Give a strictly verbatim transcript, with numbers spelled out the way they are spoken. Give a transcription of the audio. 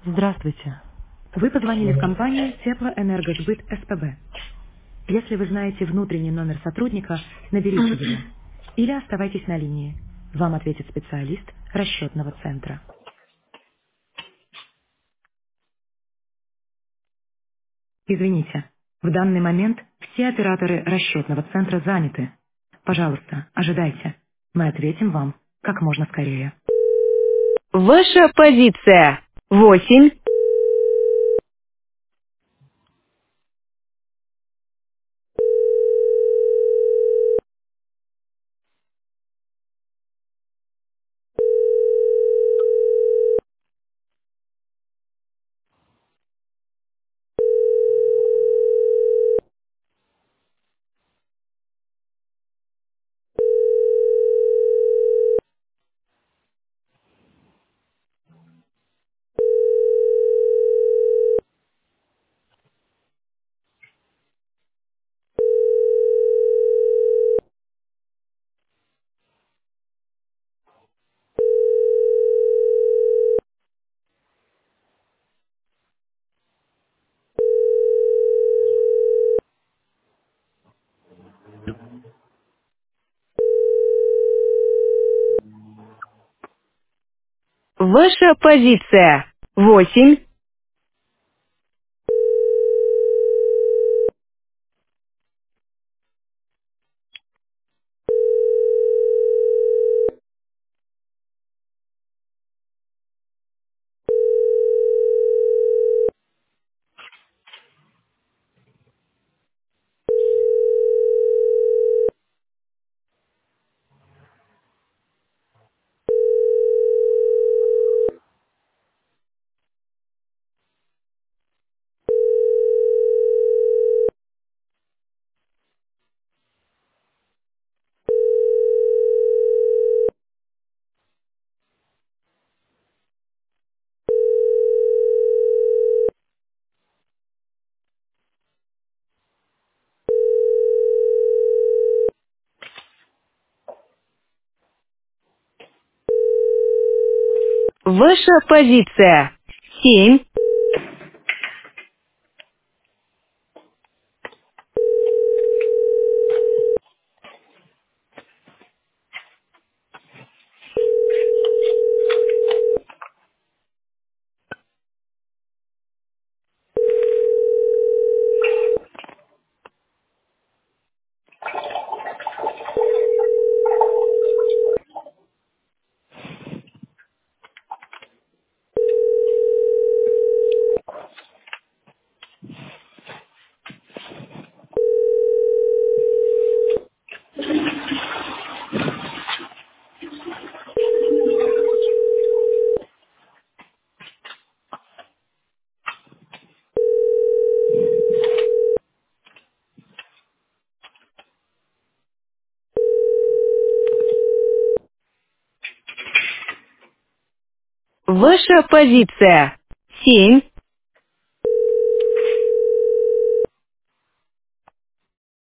Здравствуйте. Вы позвонили в компанию Теплоэнергосбыт СПБ. Если вы знаете внутренний номер сотрудника, наберите его. Или оставайтесь на линии. Вам ответит специалист расчетного центра. Извините, в данный момент все операторы расчетного центра заняты. Пожалуйста, ожидайте. Мы ответим вам как можно скорее. Ваша позиция. Восемь. Ваша позиция. Восемь. Ваша позиция. Семь. Ваша позиция. Семь.